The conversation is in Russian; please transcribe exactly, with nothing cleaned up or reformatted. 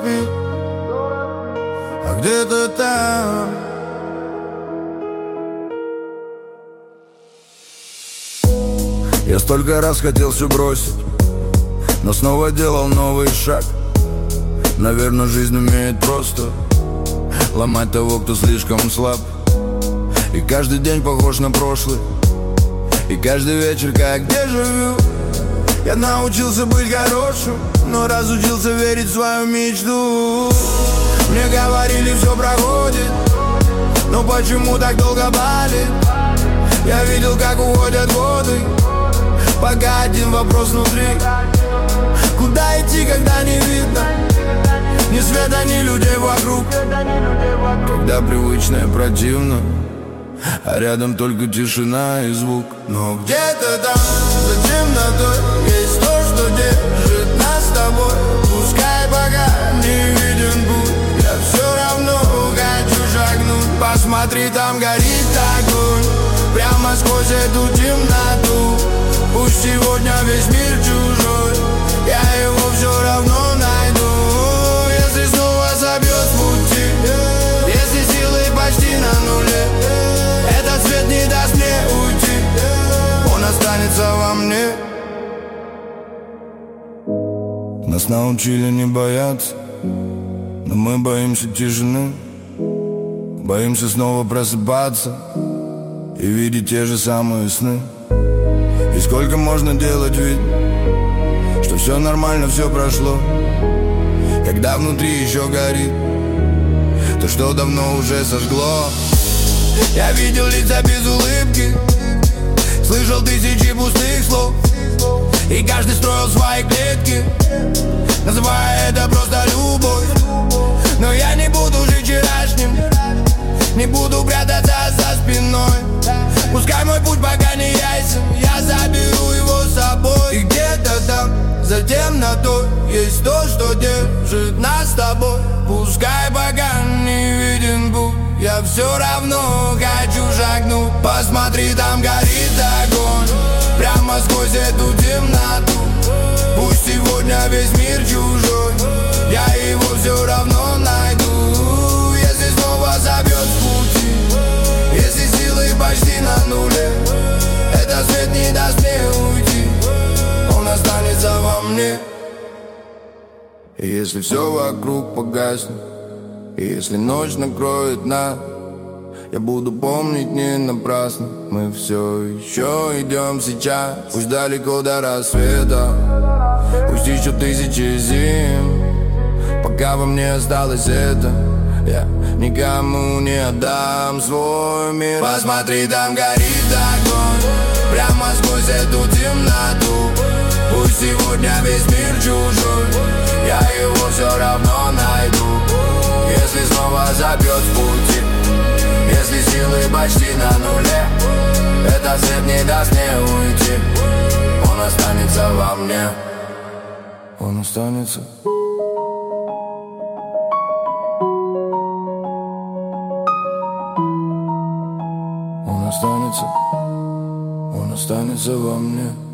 спит, а где-то там я столько раз хотел все бросить, но снова делал новый шаг. Наверное, жизнь умеет просто ломать того, кто слишком слаб. И каждый день похож на прошлый, и каждый вечер как дежавю. Я научился быть хорошим, но разучился верить в свою мечту. Мне говорили, все проходит, но почему так долго болит? Я видел, как уходят годы, пока один вопрос внутри: куда идти, когда не видно ни света, ни людей вокруг? Когда привычное противно, а рядом только тишина и звук. Но где-то там, за темнотой, есть то, что держит нас с тобой. Пускай пока не виден путь, я все равно хочу шагнуть. Посмотри, там горит огонь, прямо сквозь эту темноту. Пусть сегодня весь мир чужой, я его все равно найду. Если снова собьет с пути, если силы почти на нуле, этот свет не даст мне уйти, он останется во мне. Нас научили не бояться, но мы боимся тишины. Боимся снова просыпаться и видеть те же самые сны. И сколько можно делать вид, что все нормально, все прошло, когда внутри еще горит то, что давно уже сожгло. Я видел лица без улыбки, слышал тысячи пустых слов, и каждый строил свои клетки, называя это просто любовь. Но я не буду жить вчерашним, не буду прятаться за спиной. Пускай мой путь пока не ясен, я заберу его с собой. И где-то там, за темнотой, есть то, что держит нас с тобой. Пускай пока не виден путь, я все равно хочу шагнуть. Посмотри, там горит огонь, прямо сквозь эту темноту. Пусть сегодня весь мир чужой, я его все равно найду. Если снова забьет с пути, если силы почти на нуле, этот свет не даст мне уйти, он останется во мне. И если все вокруг погаснет, и если ночь накроет нас, я буду помнить не напрасно, мы все еще идем сейчас. Пусть далеко до рассвета, пусть еще тысячи зим, пока во мне осталось это, я никому не отдам свой мир. Посмотри, там горит огонь, прямо сквозь эту темноту. Пусть сегодня весь мир чужой, я его все равно найду. Если снова забьет с пути, если силы почти на нуле, этот свет не даст мне уйти, он останется во мне, он останется. Он останется, он останется во мне.